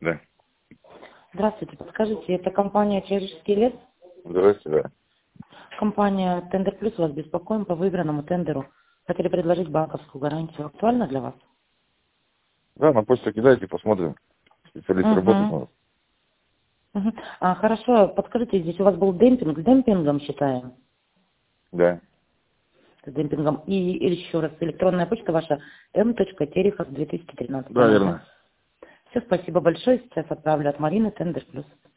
Да. Здравствуйте, подскажите, это компания «Человеческий лес»? Здравствуйте, да. Компания «Тендер Плюс» вас беспокоим по выигранному тендеру. Хотели предложить банковскую гарантию. Актуально для вас? Да, на почту кидайте, посмотрим. Специалист работает у нас. Хорошо, подскажите, здесь у вас был демпинг, с демпингом считаем? Да. С демпингом. И еще раз, электронная почта ваша m.terехов2013. Да, верно. Все, спасибо большое. Сейчас отправлю от Марины «Тендер Плюс».